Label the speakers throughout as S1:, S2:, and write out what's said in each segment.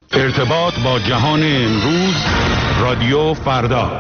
S1: ارتباط با جهان امروز، رادیو فردا.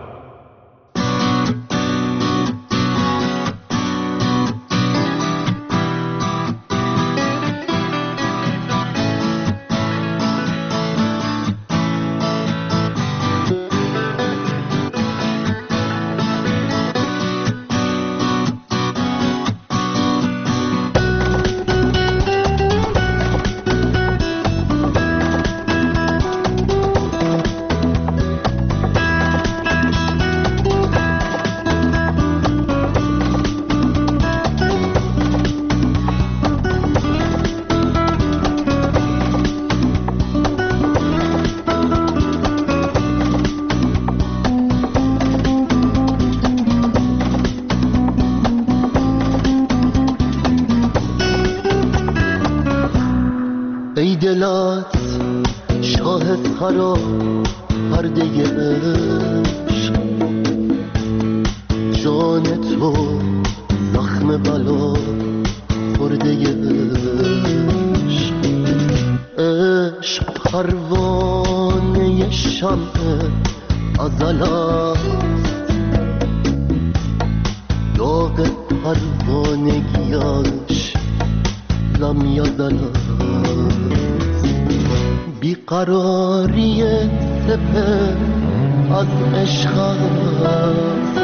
S2: بیقراری سپر از عشق است،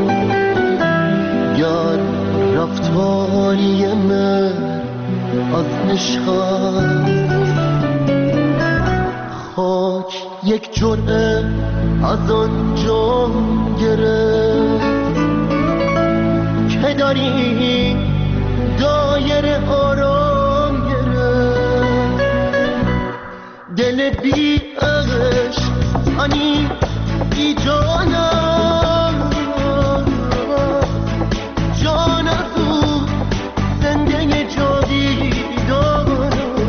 S2: گر رفتاری مهر از عشق است. خاک یک جرعه از آن جام گرفت که داری دایره آرام گرفت. دل بی عشق انی بی جانم، جان از او زنده جاویدان،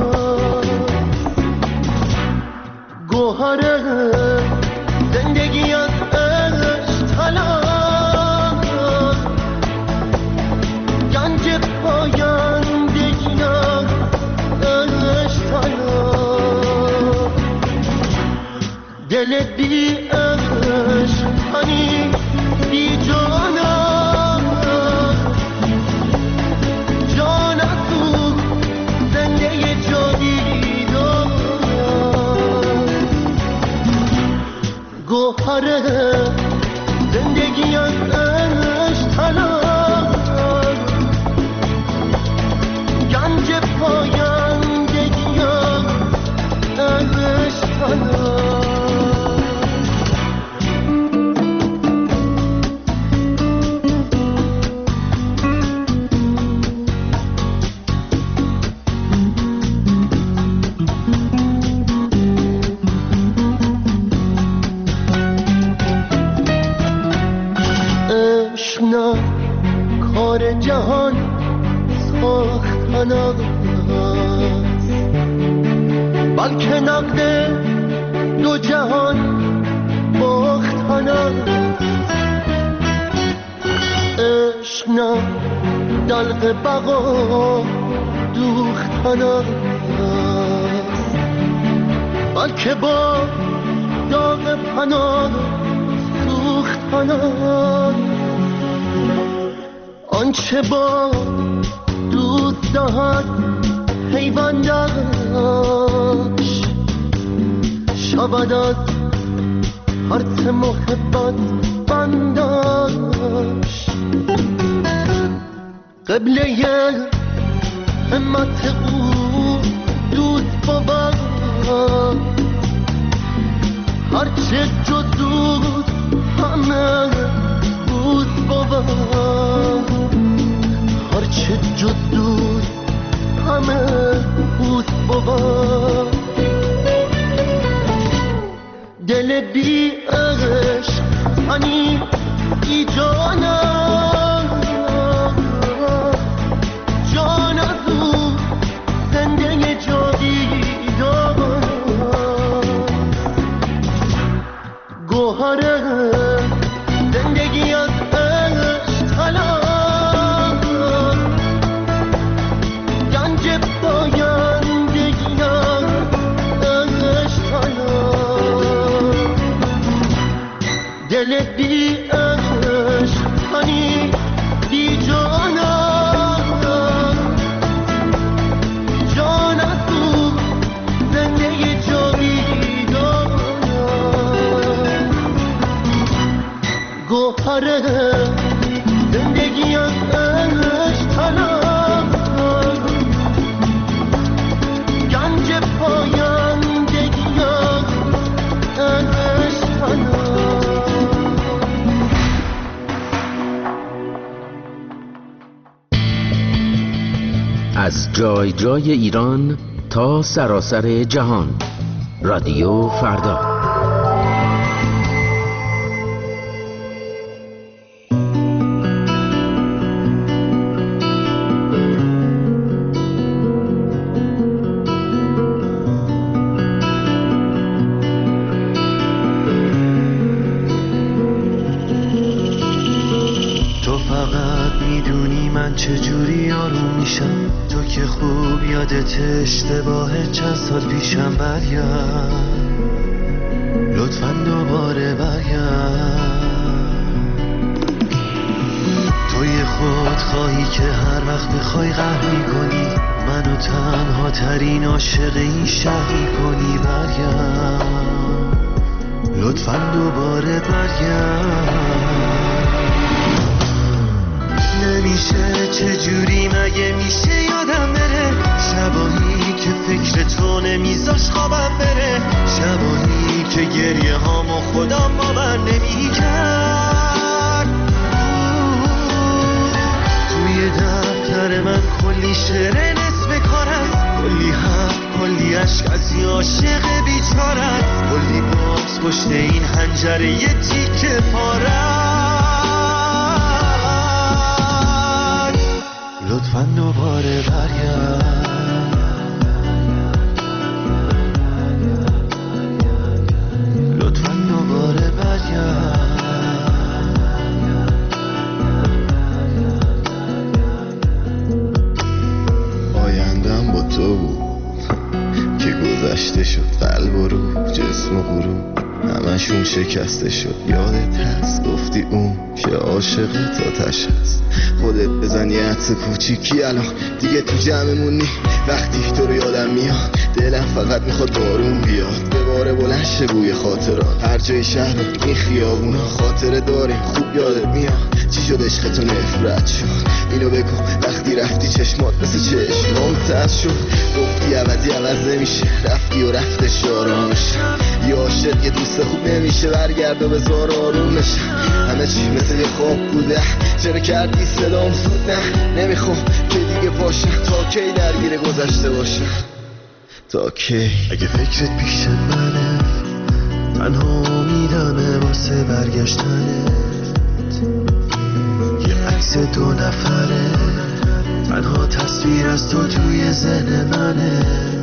S2: گوهر زندگی از عشق طلب، گنج پایندگی از عشق طلب. دل بی عشق انی بی جانم، جان از او زنده جاویدان، گوهر زندگی از عشق طلب، گنج پایندگی از عشق طلب. کار جهان ساختن است، بلکه نقد دو جهان باختن است. عشق نه دلق بقا دوختن است، بلکه با داغ پناه سوختن است. آنچه با دوست دهد پیوندش، شود از هرچ محبت بندش. قبله همت او دوست بود، هرچه جز دوست همه دوست بود، هرچه جز دوست همه دوست بود. دل بی عشق انی بی جانم، جان از او زنده جاویدان، گوهر زندگی از عشق طلب، گنج پایندگی از دل بی عشق کنی بی جانم جان از تو زنده جاویدانم گوهر زندگی از عشق طلب گنج پایندگی از عشق طلب.
S3: از جای جای ایران تا سراسر جهان، رادیو فردا.
S2: تو فقط میدونی من چجوری آروم میشم، تو که خوب یادت اشتباه چند سال پیشم. برگرد لطفاً دوباره برگرد. توی خود خواهی که هر وقت بخوای قهر میکنی، منو تنها ترین عاشق این شهر میکنی. برگرد لطفاً دوباره برگرد. نمیشه چجوری مگه میشه یادم بره، شبایی که فکر تو نمیذاش خوابم بره، شبایی که گریه هامو خودم باور نمیکرد. توی دفتر من کلی شعر نصف کار است، کلی حرف کلی عشق از یه عاشق بیچاره است، کلی بغض پشت این حنجره یه تیکه پاره. لطفاً دوباره برگرد. لطفاً دوباره برگرد. آیندم با تو بود که گذشته شد، قلب و روح جسم و غروب همشون شکسته شد. یادت هست گفتی اون که عاشقت آتش هست، خودت بزن یه حدس کوچیکی الان دیگه تو جمعمون نی. وقتی تو رو یادم میاد دلم فقط میخواد بارون بیاد، به باره بلند شه بوی خاطرات. هر جای شهر این خیابونا خاطره داریم خوب یادت میاد. چی شد عشق تو نفرت شد اینو بگو، وقتی رفتی چشمات مثل چشمام تر شد. گفتی عوضی عوض نمیشه، رفتی و رفتش آرامش. یه عاشق یه دوست خوب نمیشه، برگرد و بذار آرومش. همه چی مثل یه خواب بوده، چرا کردی صدام زود؟ نه نمیخوام که دیگه باشم، تا کی درگیر گذشته باشم؟ تا کی؟ اگه فکرت پیش منه تنها امیدمه واسه برگشتنت، یه عکس دو نفره تنها تصویر از تو توی ذهن منه.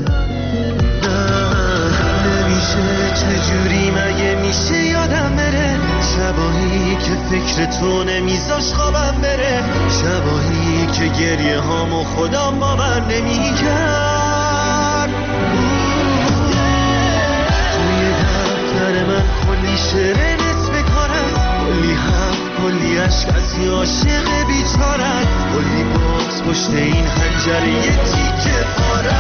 S2: نمیشه چجوری مگه میشه یادم بره، شبایی که فکر تو نمیذاش خوابم بره، شبایی که گریه هامو خودم باور نمیکرد. توی دفتر من کلی شعر نصف کار است، کلی حرف کلی عشق از یه عاشق بیچاره است، کلی بغض پشت این حنجره یه تیکه پاره.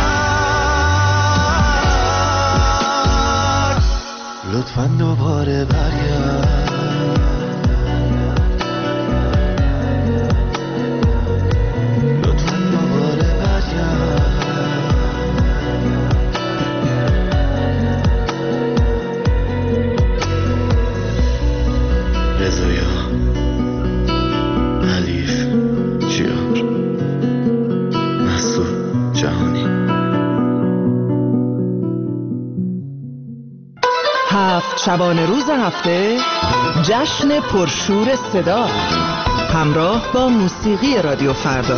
S2: لطفاً دوباره برگرد. لطفاً دوباره برگرد. رضایا حلیف جیار مسعود جهانی.
S4: 7 شبانه روز هفته جشن پرشور صدا همراه با موسیقی رادیو فردا.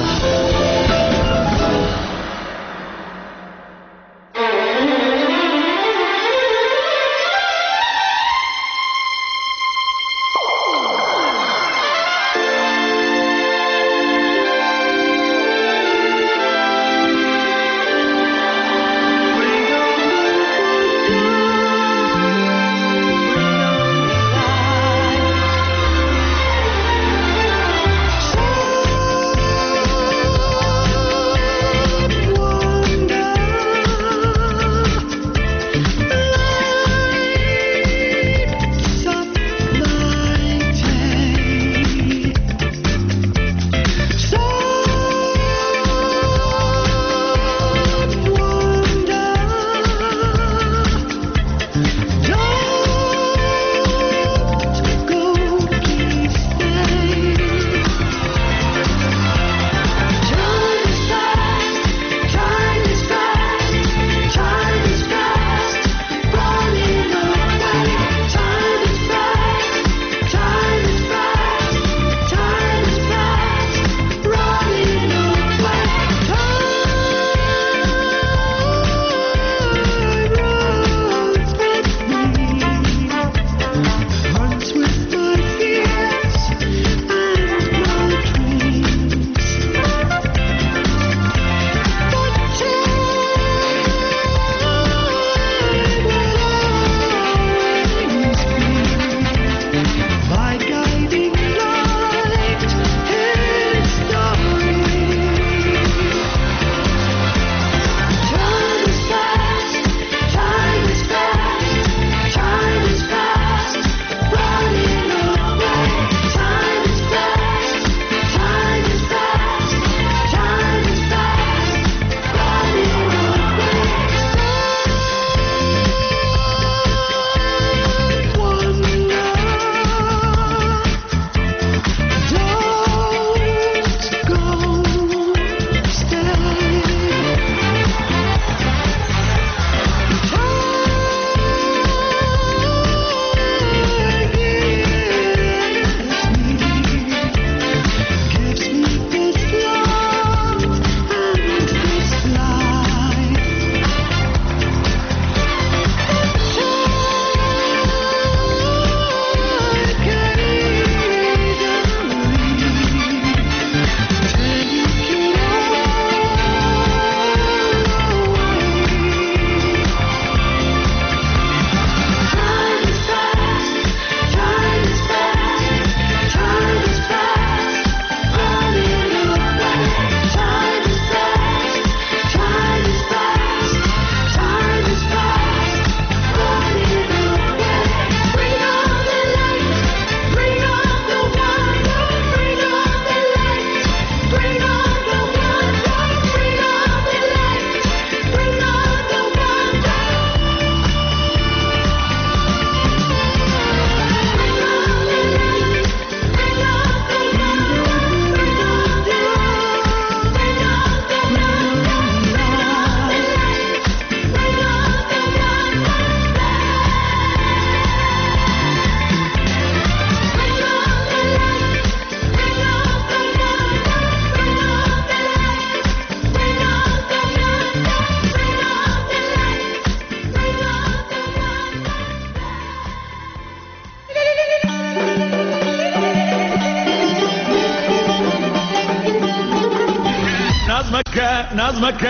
S1: نظمك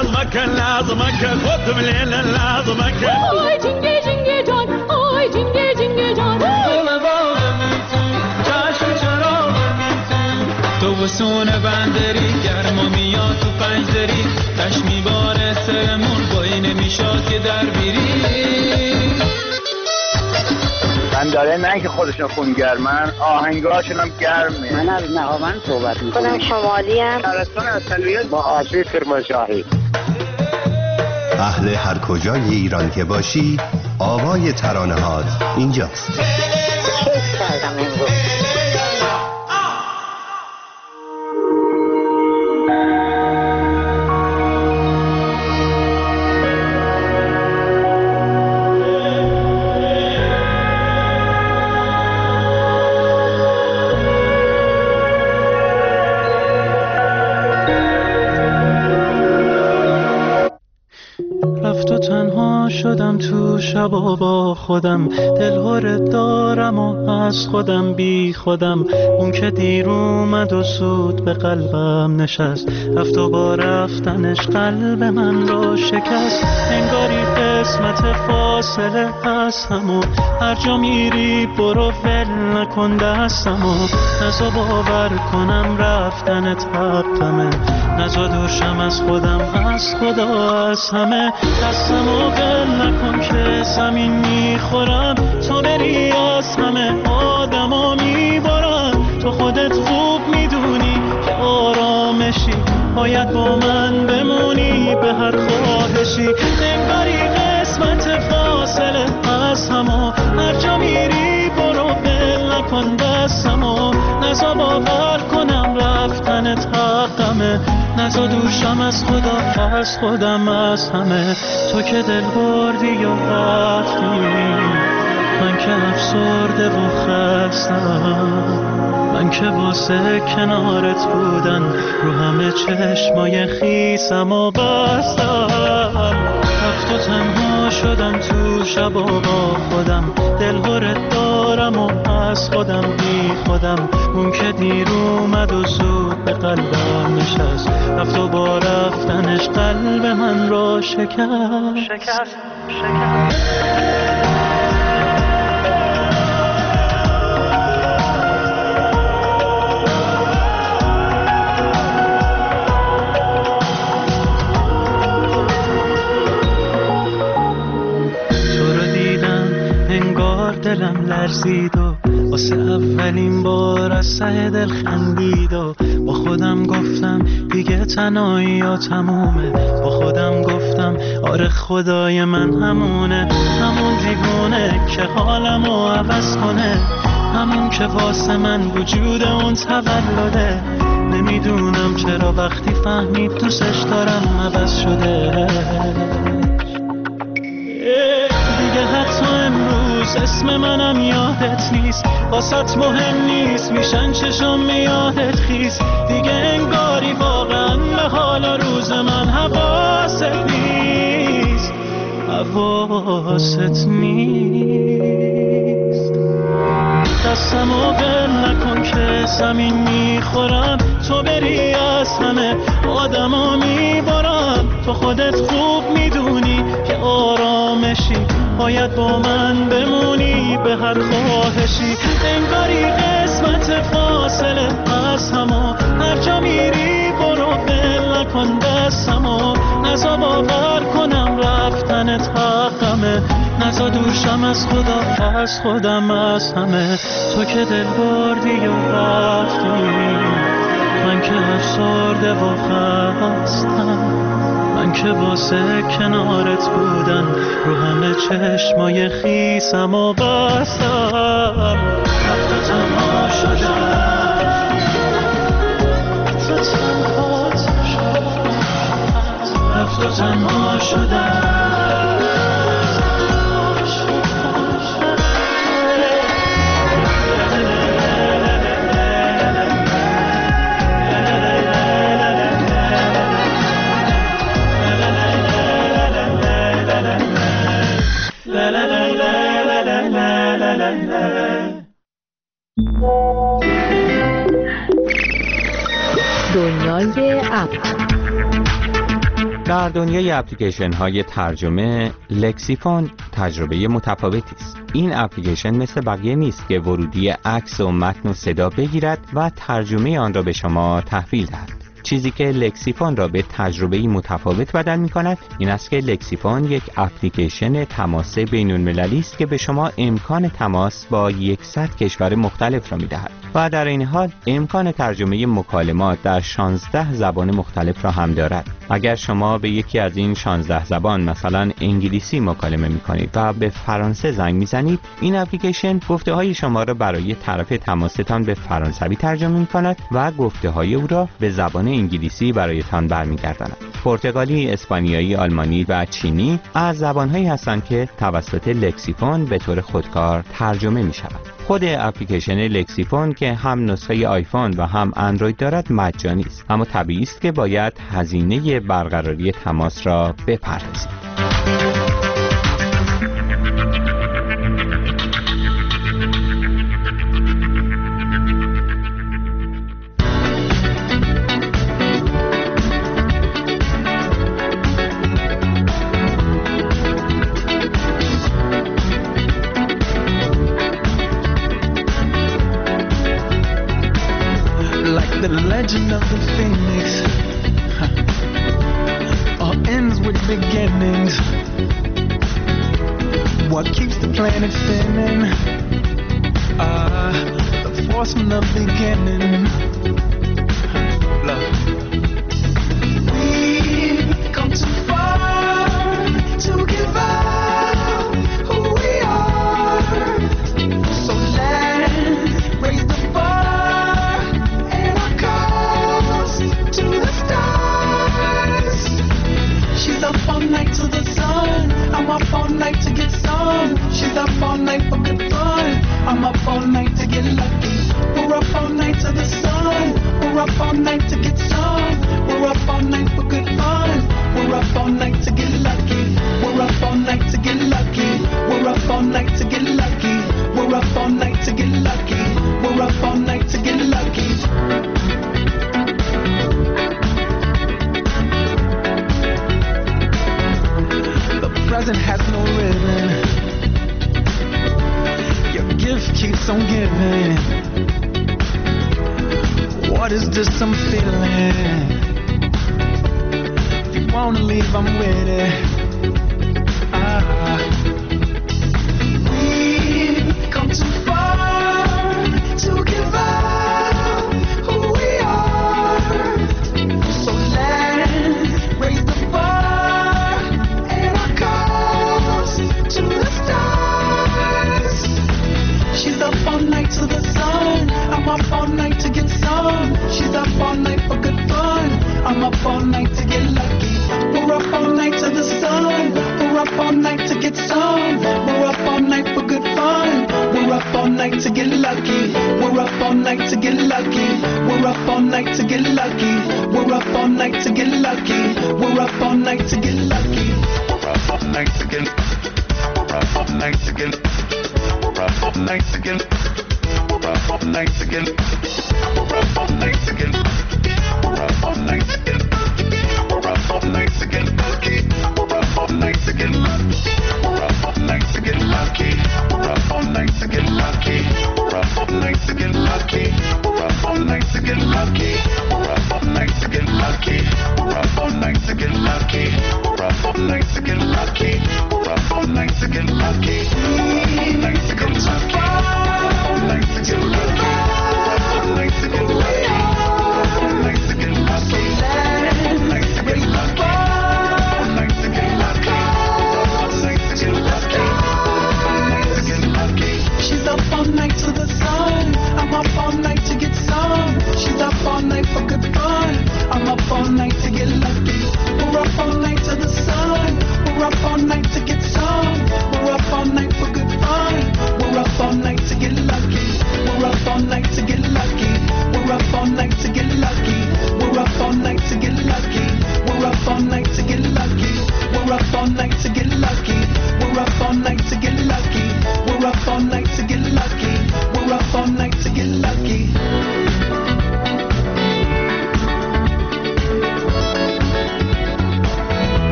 S1: خودم لیل نظمک
S5: آی جنگه جنگه جان آی جنگه جنگه جان
S6: تو بسونه بندری گرما میاد تو پنجدری تش میباره سرمون بایی نمیشاد که در بیری
S7: بنداره نه که خودشون خونگرمن آهنگاشون هم گرمه.
S8: من از نهاوند صحبت میکنم.
S9: خودم شمالی ام.
S7: شهرستان اصلیت با آبی کرمانشاهی.
S10: اهل هر کجای ایران که باشی آوای ترانه‌هات اینجاست.
S9: کیف کردم امروز.
S6: شدم تو شبا با خودم دلهوره دارم و از خودم بی خودم اون که دیر اومد و سود به قلبم نشست رفت و با رفتنش قلب من رو شکست انگاری قسمت فاصله هستم و هر جا میری برو ول نکن دستم و نزا باور کنم رفتنت حقمه نزا دوشم از خودم از خدا از همه دستم و ول نکن که زمین میخورم تو بری از همه آدما میبارم تو خودت خوب میدونی که آرامشی باید با من بمونی به هر خواهشی انگاری قسمت فاصله از همه هر جا میری برو ول نکن دستم و نزا باور کنم رفتنت حقمه نزا دوشم از خدا از خودم از همه تو که دل بردی و رفتی من که افسرده و خستم من که واسه کنارت بودن رو همه چشمای خیسم و بستم رفت و تنها شدم تو شب و با خودم دلهورت دارم و از خودم بی خودم اون که دیر اومد و زود به قلبم نشست رفت و با رفتنش قلب من رو شکست دلم لرزید و واسه اولین بار از ته دل خندید و با خودم گفتم دیگه تنهایی ها تمومه با خودم گفتم آره خدای من همونه همون دیوونه که حالمو عوض کنه همون که واسه من وجود اون تولده نمیدونم چرا وقتی فهمید دوستش دارم عوض شده دیگه حتی امروز اسم منم یادت نیست واسط مهم نیست میشن چشم یادت خیز دیگه انگاری واقعا به حال روز من حواست نیست دستم و ول نکن که زمین میخورم تو بری از همه آدما میبارم تو خودت خوب میدونی که آرامشی باید با من بمونی به هر خواهشی انگاری قسمت فاصله از همه هر جا میری برو ول نکن دستمو نزا باور کنم رفتنت حقمه نزا دوشم از خدا از خودم از همه تو که دل بردی و رفتی من که افسرده و خستم من که واسه کنارت بودن رو همه چشمای خیسم و بستم رفت و تنها شدم رفت و تنها شدم
S11: دنیای اپ در دنیای اپلیکیشن های ترجمه، لکسیفون تجربه متفاوتی است. این اپلیکیشن مثل بقیه نیست که ورودی عکس و متن و صدا بگیرد و ترجمه آن را به شما تحویل دهد. چیزی که لکسیفون را به تجربه‌ای متفاوت بدل می‌کند این است که لکسیفون یک اپلیکیشن تماس بین‌المللی است که به شما امکان تماس با 100 کشور مختلف را می‌دهد و در این حال امکان ترجمه مکالمات در 16 زبان مختلف را هم دارد. اگر شما به یکی از این 16 زبان مثلا انگلیسی مکالمه می‌کنید و به فرانسه زنگ می‌زنید، این اپلیکیشن گفته‌های شما را برای طرف تماستان به فرانسوی ترجمه می‌کند و گفته‌های او را به زبان انگلیسی برایتان برمیگرداند. پرتغالی، اسپانیایی، آلمانی و چینی از زبان‌هایی هستند که توسط لکسیفون به طور خودکار ترجمه می‌شوند. خود اپلیکیشن لکسیفون که هم نسخه آیفون و هم اندروید دارد مجانی است، اما طبیعی است که باید هزینه برقراری تماس را بپردازید.
S12: The legend of the phoenix all ends with beginnings. What keeps the planet spinning? The force from the beginning. Love. We've come too far to give up who we are. So let's raise the bar. She's up all night to the sun. I'm up all night to get some. She's up all night for good fun. I'm up all night to get lucky. We're up all night to the sun. We're up all night to get some. We're up all night for good fun. We're up all night to get lucky. We're up all night to get lucky. We're up all night to get lucky. We're up all night to get lucky. We're up all night to get lucky. Present has no ribbon. Your gift keeps on giving. What is this I'm feeling? If you wanna leave, I'm with it. We've come too far to give up who we are. So let's raise the bar and our cause to the stars. She's up all night to the sun. I'm up all night to get some. She's up all night for good fun. I'm up all night to get lucky. We're up all night to the sun. We're up all night to get some. We're up all night for good fun. We're up all night to get lucky. We're up all night to get lucky. We're up all night to get lucky. We're up all night to get lucky. We're up all night to get lucky. We're up all night to get. We're up all night to get. We're up all night to get. We're up all night to get. We're up all night to get. We're up all night to get. We're up all night to get lucky. We're up all night to get lucky. We're up all night to get lucky. We're up all night to get lucky. We're up all night to get lucky. We're up all night to get lucky. We're up all night to get lucky. We're up all night to get lucky. We're up all night to get lucky. We're up all night to get lucky. We're up all night to get lucky. All night to get lucky. All night to get lucky. All night to get lucky. All night to get lucky. All night to get lucky. All night to get lucky. All night to get lucky. She's up all night to the sun. I'm up all night to get some. She's up all night for good fun. I'm up all night to get lucky. We're up all night to the sun. We're up all night to get some. We're up all night for good fun. We're up all night to get lucky. We're up all night to get lucky. We're up all night to get lucky. We're up all night to get lucky. We're up all night to get lucky. We're up all night to get lucky. We're up all night to get lucky. We're up all night to get lucky. We're up all night to get lucky.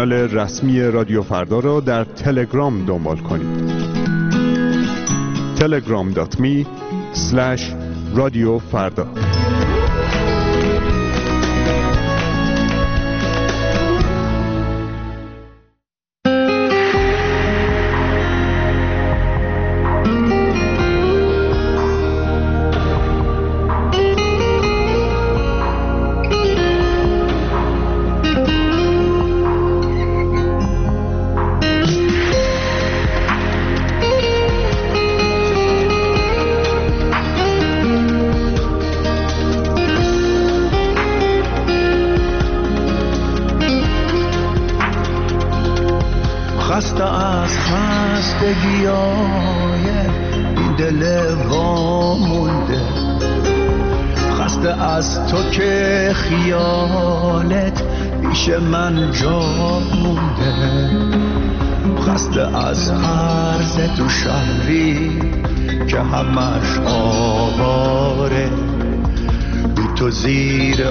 S13: کانال رسمی رادیو فردا را در تلگرام دنبال کنید. telegram.me/رادیو فردا.
S12: خسته از خستگیای این دل وامونده، خسته از تو که خیالت پیش من جا مونده، خسته از عرض تو شهری که همش آواره، بی تو زیر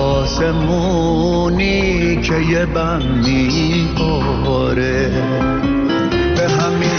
S12: آسمونی که یه بم میباره. به همین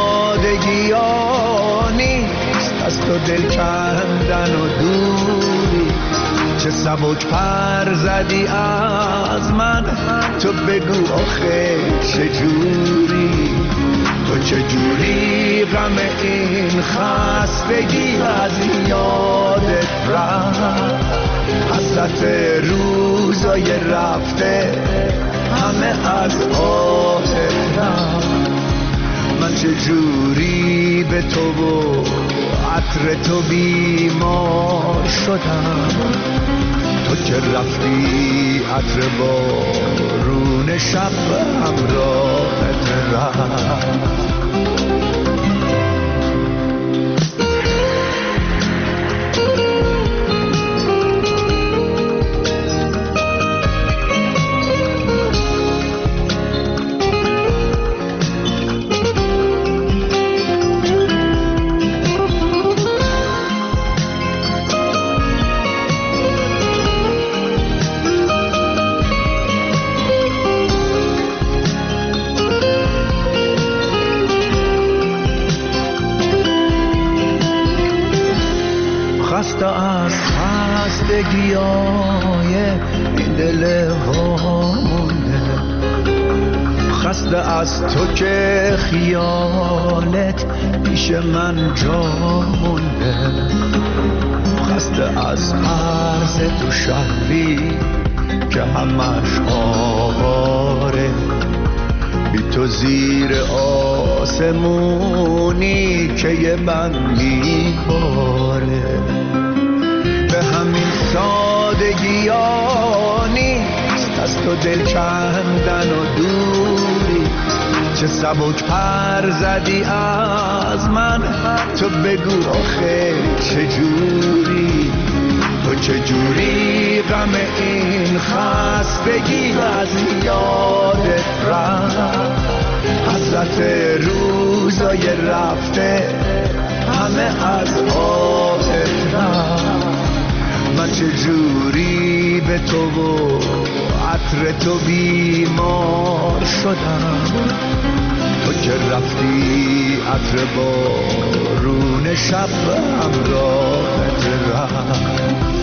S12: سادگی نیست از تو دل کندن و دوری، چه سبک پر زدی از من، تو بگو آخه چجوری، تو چجوری غم این خستگی از یادت رفت، حسرت روزای رفته همه از آهت رفت. من چجوری به تو و عطر تو بیمار شدم، تو که رفتی عطر بارون شب همراهت رفت. خسته از خستگیای این دل وامونده، خسته از تو که خیالت پیش من جا مونده، خسته از عرض تو شهری که همش آواره، بی تو زیر آسمونی که یه بند میباره. به همین سادگی ها نیست از تو دل کندن و دوری، چه سبک پر زدی از من، تو بگو آخه چجوری، تو چجوری غم این خستگی از یادت رفت، حسرت روزای رفته همه از آهت رفت. من چجوری به تو و عطر تو بیمار شدم، تو که رفتی عطر بارون شب همراهت رفت.